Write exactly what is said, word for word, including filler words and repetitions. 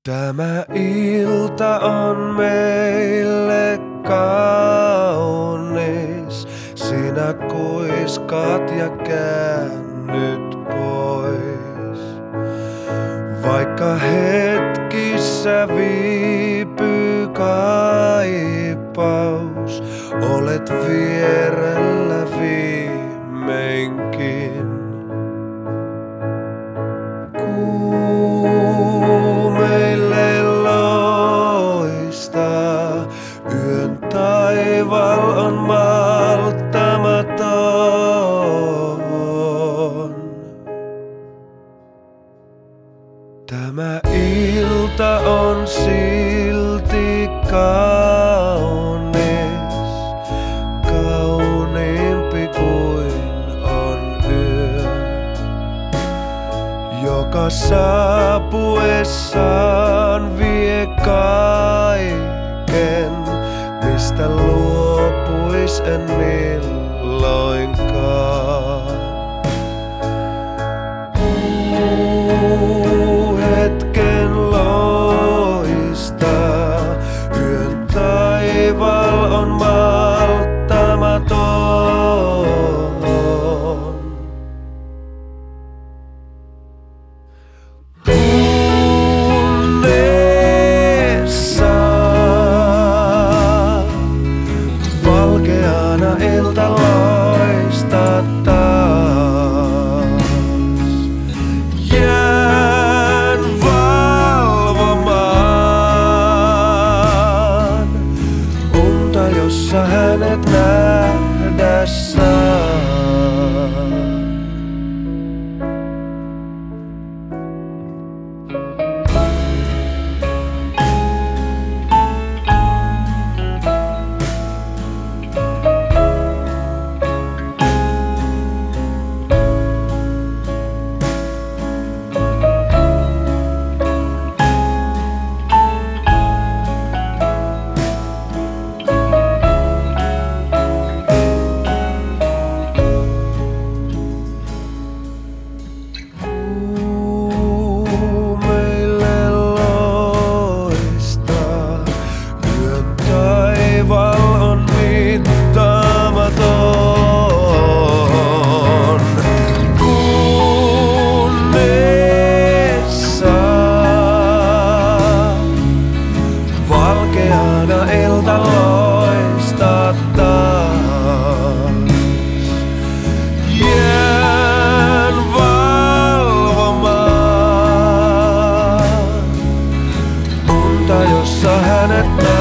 Tämä ilta on meille kaunis, sinä kuiskaat ja käännyt pois. Vaikka hetkissä viipyy kaipaus, olet vierellä viimeinkin. Kuu meille loistaa, yön taival on malttamaton. Tämä ilta on silti kaunis, kauniimpi kuin on yö, joka saapuessaan vie kaiken, mistä luopuis en milloinkaan. Kuu hetken loistaa, yön taival on malttamaton. Unessa valkeana ilta loistaa taas. Jään valvomaan unta, jossa hänet nähdä saan. Valkeana ilta loistaa taas. Jään valvomaan unta, jossa hänet